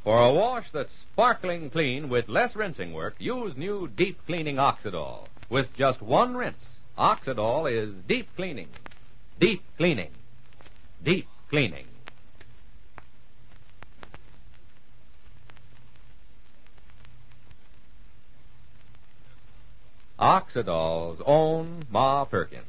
For a wash that's sparkling clean with less rinsing work, use new deep cleaning Oxidol. With just one rinse, Oxidol is deep cleaning. Deep cleaning. Deep cleaning. Oxidol's own Ma Perkins.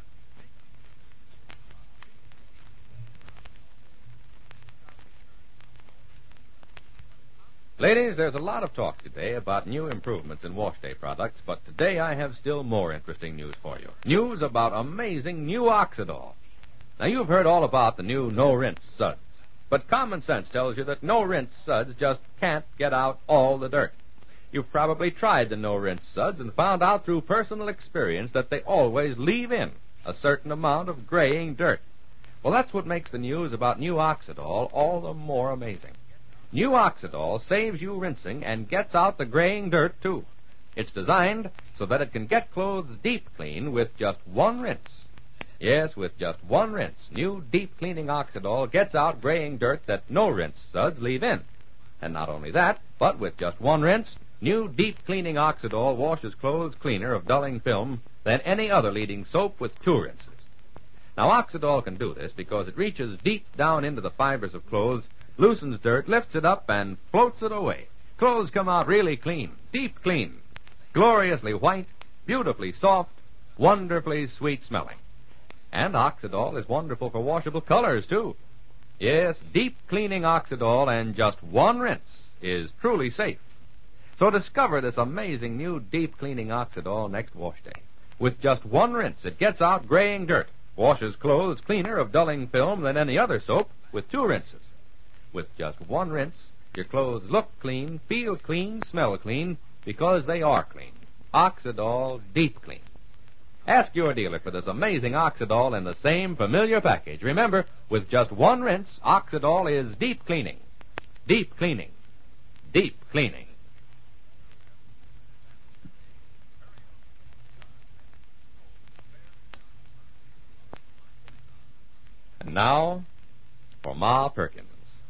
Ladies, there's a lot of talk today about new improvements in wash day products, but today I have still more interesting news for you. News about amazing new Oxidol. Now, you've heard all about the new no-rinse suds, but common sense tells you that no-rinse suds just can't get out all the dirt. You've probably tried the no-rinse suds and found out through personal experience that they always leave in a certain amount of graying dirt. Well, that's what makes the news about new Oxidol all the more amazing. New Oxidol saves you rinsing and gets out the graying dirt, too. It's designed so that it can get clothes deep clean with just one rinse. Yes, with just one rinse, new deep cleaning Oxidol gets out graying dirt that no-rinse suds leave in. And not only that, but with just one rinse, new deep cleaning Oxidol washes clothes cleaner of dulling film than any other leading soap with two rinses. Now, Oxidol can do this because it reaches deep down into the fibers of clothes, loosens dirt, lifts it up, and floats it away. Clothes come out really clean, deep clean, gloriously white, beautifully soft, wonderfully sweet-smelling. And Oxidol is wonderful for washable colors, too. Yes, deep cleaning Oxidol and just one rinse is truly safe. So discover this amazing new deep cleaning Oxidol next wash day. With just one rinse, it gets out graying dirt, washes clothes cleaner of dulling film than any other soap with two rinses. With just one rinse, your clothes look clean, feel clean, smell clean, because they are clean. Oxidol Deep Clean. Ask your dealer for this amazing Oxidol in the same familiar package. Remember, with just one rinse, Oxidol is deep cleaning. Deep cleaning. Deep cleaning. And now, for Ma Perkins.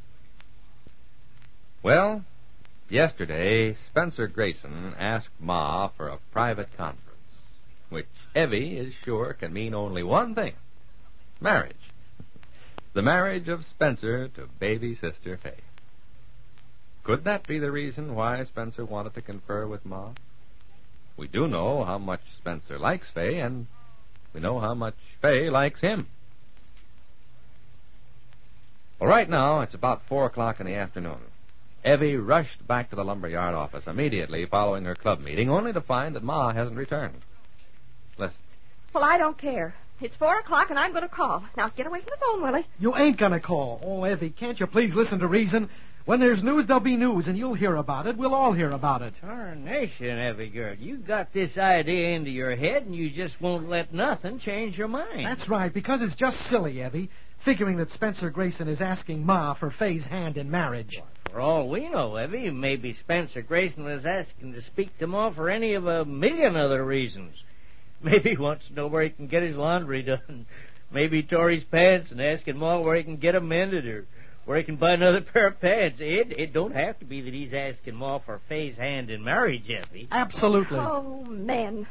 Well, yesterday, Spencer Grayson asked Ma for a private conference, which Evie is sure can mean only one thing: marriage. The marriage of Spencer to baby sister Fay. Could that be the reason why Spencer wanted to confer with Ma? We do know how much Spencer likes Fay, and we know how much Fay likes him. Well, right now, it's about 4 o'clock in the afternoon. Evie rushed back to the lumberyard office immediately following her club meeting, only to find that Ma hasn't returned. Listen. Well, I don't care. It's 4 o'clock, and I'm going to call. Now, get away from the phone, Willie. You ain't going to call. Oh, Evie, can't you please listen to reason? When there's news, there'll be news, and you'll hear about it. We'll all hear about it. Tarnation, Evie girl. You got this idea into your head, and you just won't let nothing change your mind. That's right, because it's just silly, Evie, figuring that Spencer Grayson is asking Ma for Fay's hand in marriage. For all we know, Evie, maybe Spencer Grayson was asking to speak to Ma for any of a million other reasons. Maybe he wants to know where he can get his laundry done. Maybe he tore his pants and asking Ma where he can get them mended or where he can buy another pair of pants. It don't have to be that he's asking Ma for Fay's hand in marriage, Evie. Absolutely. Oh, men.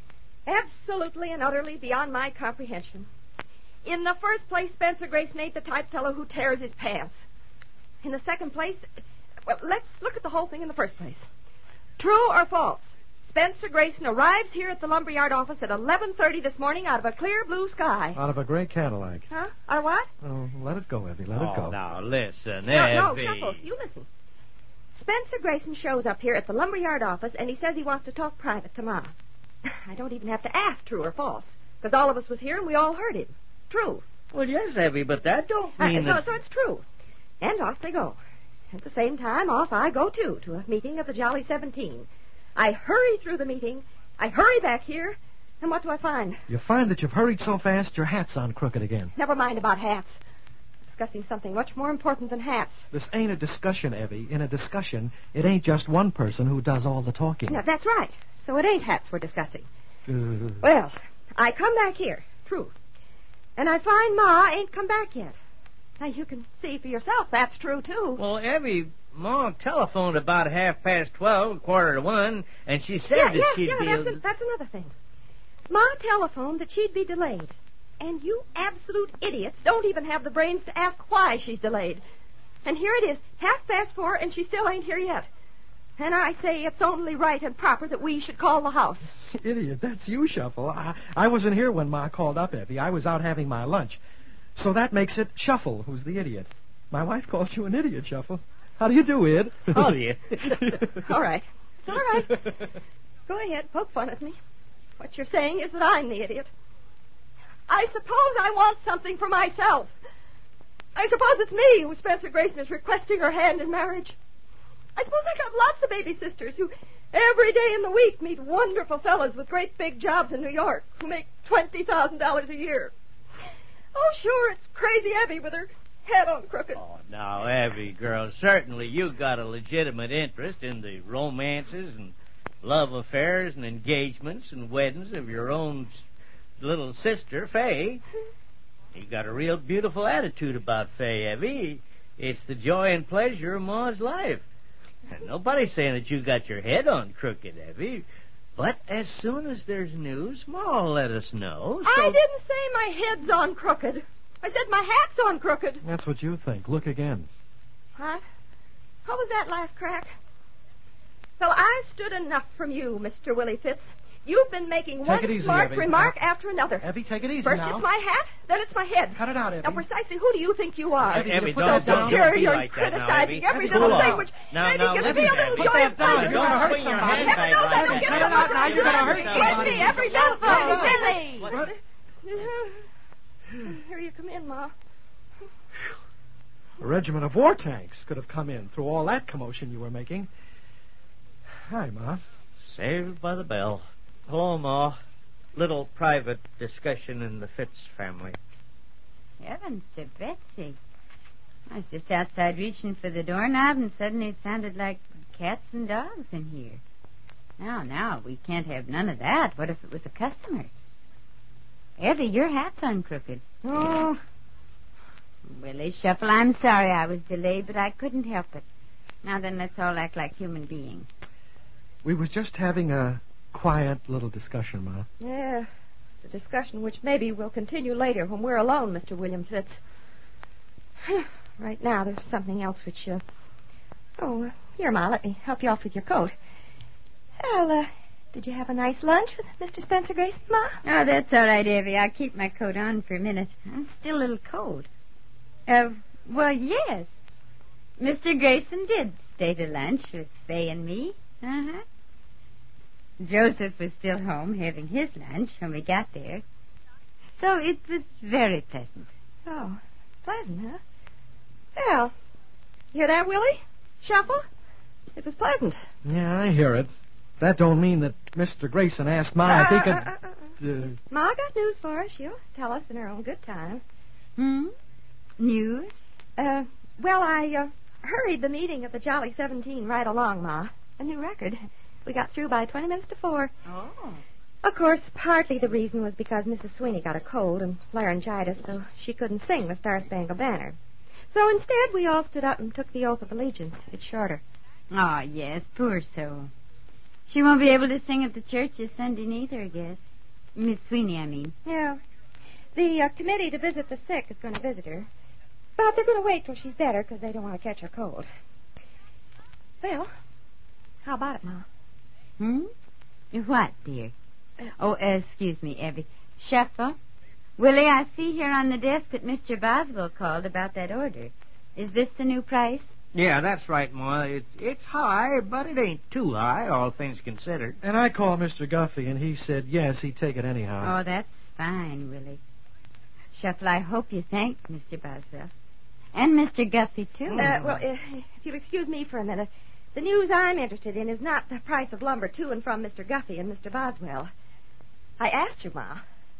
Absolutely and utterly beyond my comprehension. In the first place, Spencer Grayson ain't the type fellow who tears his pants. In the second place, well, let's look at the whole thing in the first place. True or false? Spencer Grayson arrives here at the lumberyard office at 11:30 this morning out of a clear blue sky. Out of a gray Cadillac. Huh? Out of what? Oh, let it go, Evie. Let it go. Now, listen, No, Evie. Shuffle, you listen. Spencer Grayson shows up here at the lumberyard office, and he says he wants to talk private to Ma. I don't even have to ask true or false, because all of us was here and we all heard him. True. Well, yes, Evie, but that don't mean So it's true. And off they go. At the same time, off I go, too, to a meeting of the Jolly 17. I hurry through the meeting. I hurry back here. And what do I find? You find that you've hurried so fast, your hat's on crooked again. Never mind about hats. Discussing something much more important than hats. This ain't a discussion, Evie. In a discussion, it ain't just one person who does all the talking. Now, that's right. So it ain't hats we're discussing. Well, I come back here. True. And I find Ma ain't come back yet. Now, you can see for yourself that's true, too. Well, Evie, Ma telephoned about 12:30, 1:15, and she said that she'd be... That's another thing. Ma telephoned that she'd be delayed. And you absolute idiots don't even have the brains to ask why she's delayed. And here it is, 4:30, and she still ain't here yet. And I say it's only right and proper that we should call the house. Idiot, that's you, Shuffle. I wasn't here when Ma called up, Evie. I was out having my lunch. So that makes it Shuffle who's the idiot. My wife called you an idiot, Shuffle. How do you do, Ed? How do you? All right. It's all right. Go ahead, poke fun at me. What you're saying is that I'm the idiot. I suppose I want something for myself. I suppose it's me who Spencer Grayson is requesting her hand in marriage. I suppose I got lots of baby sisters who every day in the week meet wonderful fellas with great big jobs in New York who make $20,000 a year. Oh, sure, it's crazy Evie with her head on crooked. Oh, now, Evie, girl, certainly you've got a legitimate interest in the romances and love affairs and engagements and weddings of your own little sister, Fay. You got a real beautiful attitude about Fay, Evie. It's the joy and pleasure of Ma's life. And nobody's saying that you got your head on crooked, Evie. But as soon as there's news, Ma'll let us know. So... I didn't say my head's on crooked. I said my hat's on crooked. That's what you think. Look again. What? What was that last crack? Well, I've stood enough from you, Mr. Willie Fitz. You've been making one smart remark after another. Evie, take it easy First now. it's my hat, then it's my head. Cut it out, Evie. Now, precisely who do you think you are? Evie, don't Here be you're like that now, criticizing Evie. every Evie, little cool thing off. which Now, maybe now, gives listen, me a little Evie. joy Put that and down. pleasure. You're gonna hurt Swing your somebody. hand Heaven knows I don't like get that. Cut it out now. You're gonna hurt Catch somebody. me every time. What? Billy. Here you come in, Ma. A regiment of war tanks could have come in through all that commotion you were making. Hi, Ma. Saved by the bell. Hello, Ma. Little private discussion in the Fitz family. Heavens to Betsy. I was just outside reaching for the doorknob, and suddenly it sounded like cats and dogs in here. Now, we can't have none of that. What if it was a customer? Evie, your hat's on crooked. Oh. Willie, Shuffle, I'm sorry I was delayed, but I couldn't help it. Now then, let's all act like human beings. We was just having a quiet little discussion, Ma. Yeah, it's a discussion which maybe will continue later when we're alone, Mr. William Fitz. Right now, there's something else which, here, Ma, let me help you off with your coat. Well, did you have a nice lunch with Mr. Spencer Grayson, Ma? Oh, that's all right, Evie. I'll keep my coat on for a minute. I'm still a little cold. Well, yes. Mr. Grayson did stay to lunch with Fay and me. Uh-huh. Joseph was still home having his lunch when we got there. So it was very pleasant. Oh, pleasant, huh? Well, hear that, Willie? Shuffle? It was pleasant. Yeah, I hear it. That don't mean that Mr. Grayson asked Ma if he could... Ma got news for us. She'll tell us in her own good time. News? Well, I hurried the meeting of the Jolly 17 right along, Ma. A new record. We got through by 20 minutes to 4. Oh. Of course, partly the reason was because Mrs. Sweeney got a cold and laryngitis, so she couldn't sing the Star-Spangled Banner. So instead, we all stood up and took the oath of allegiance. It's shorter. Oh, yes, poor soul. She won't be able to sing at the church this Sunday neither, I guess. Miss Sweeney, I mean. Yeah. The committee to visit the sick is going to visit her. But they're going to wait till she's better because they don't want to catch her cold. Well, how about it, Ma? What, dear? Excuse me, Evie. Shuffle. Willie, I see here on the desk that Mr. Boswell called about that order. Is this the new price? Yeah, that's right, Ma. It's high, but it ain't too high, all things considered. And I called Mr. Guffey, and he said yes, he'd take it anyhow. Oh, that's fine, Willie. Shuffle, I hope you thank Mr. Boswell. And Mr. Guffey, too. If you'll excuse me for a minute, the news I'm interested in is not the price of lumber to and from Mr. Guffey and Mr. Boswell. I asked you, Ma.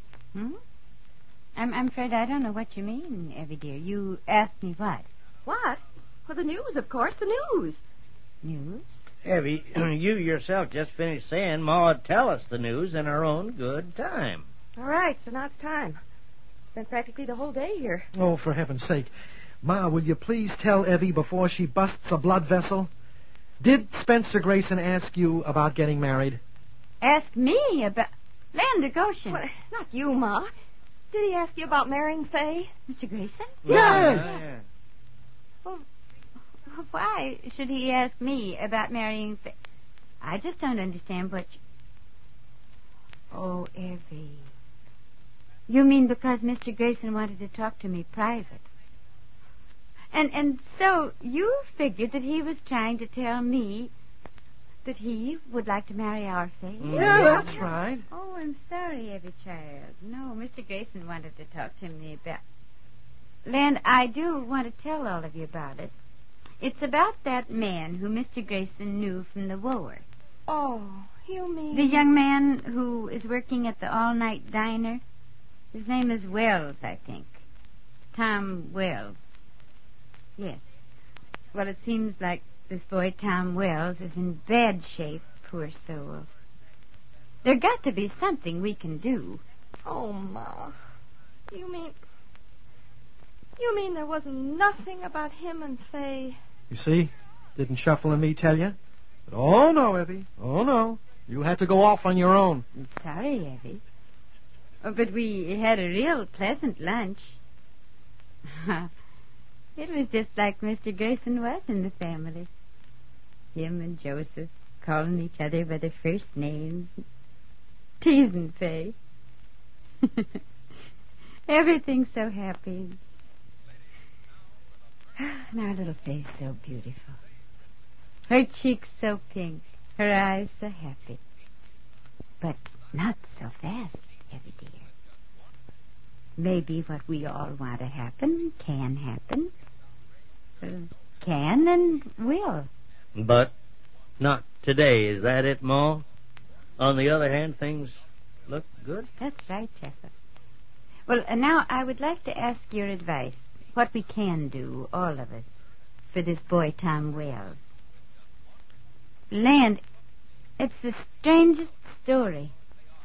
I'm afraid I don't know what you mean, Evie, dear. You asked me what? What? Well, the news, of course, the news. News? Evie, you yourself just finished saying Ma'd tell us the news in her own good time. All right, so now it's time. Spent practically the whole day here. Oh, for heaven's sake. Ma, will you please tell Evie before she busts a blood vessel? Did Spencer Grayson ask you about getting married? Ask me about... Land of Goshen. Well, not you, Ma. Did he ask you about marrying Fay? Mr. Grayson? Yes. Well, why should he ask me about marrying Fay? I just don't understand what you... Oh, Evie. You mean because Mr. Grayson wanted to talk to me private? And so you figured that he was trying to tell me that he would like to marry our Fay? Yeah, that's right. Oh, I'm sorry, Evie child. No, Mr. Grayson wanted to talk to me about... Len, I do want to tell all of you about it. It's about that man who Mr. Grayson knew from the war. Oh, you mean... The young man who is working at the all-night diner. His name is Wells, I think. Tom Wells. Yes. Well, it seems like this boy, Tom Wells, is in bad shape, poor soul. There got to be something we can do. Oh, Ma. You mean there wasn't nothing about him and Fay? You see? Didn't Shuffle and me tell you? But oh, no, Evie. Oh, no. You had to go off on your own. I'm sorry, Evie. Oh, but we had a real pleasant lunch. It was just like Mr. Grayson was in the family. Him and Joseph calling each other by their first names. Teasing Fay. Everything's so happy. And our little Fay's so beautiful. Her cheeks so pink. Her eyes so happy. But not so fast, Evie dear. Maybe what we all want to happen can happen. Can and will. But not today, is that it, Ma? On the other hand, things look good. That's right, Sheffer. Well, now I would like to ask your advice. What we can do, all of us, for this boy, Tom Wells. Land, it's the strangest story.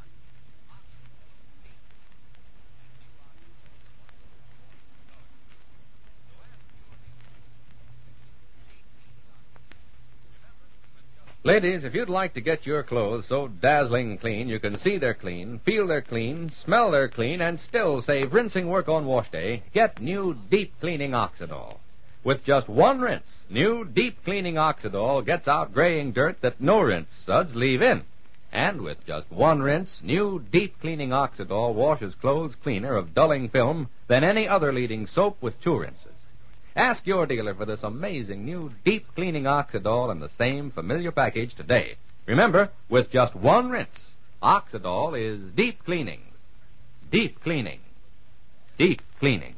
Ladies, if you'd like to get your clothes so dazzling clean you can see they're clean, feel they're clean, smell they're clean, and still save rinsing work on wash day, get new Deep Cleaning Oxidol. With just one rinse, new Deep Cleaning Oxidol gets out graying dirt that no rinse suds leave in. And with just one rinse, new Deep Cleaning Oxidol washes clothes cleaner of dulling film than any other leading soap with two rinses. Ask your dealer for this amazing new Deep Cleaning Oxidol in the same familiar package today. Remember, with just one rinse, Oxidol is deep cleaning. Deep cleaning. Deep cleaning.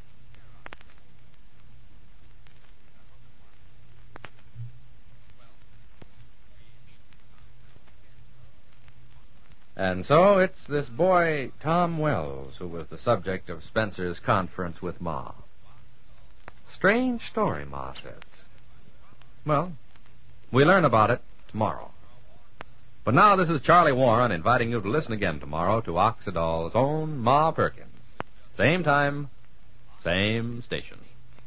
And so it's this boy, Tom Wells, who was the subject of Spencer's conference with Ma. Strange story, Ma says. Well, we learn about it tomorrow. But now this is Charlie Warren inviting you to listen again tomorrow to Oxidol's own Ma Perkins. Same time, same station.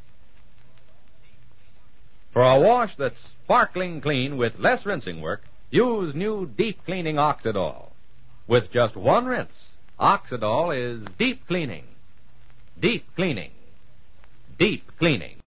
For a wash that's sparkling clean with less rinsing work, use new Deep Cleaning Oxidol. With just one rinse, Oxidol is deep cleaning. Deep cleaning. Deep cleaning.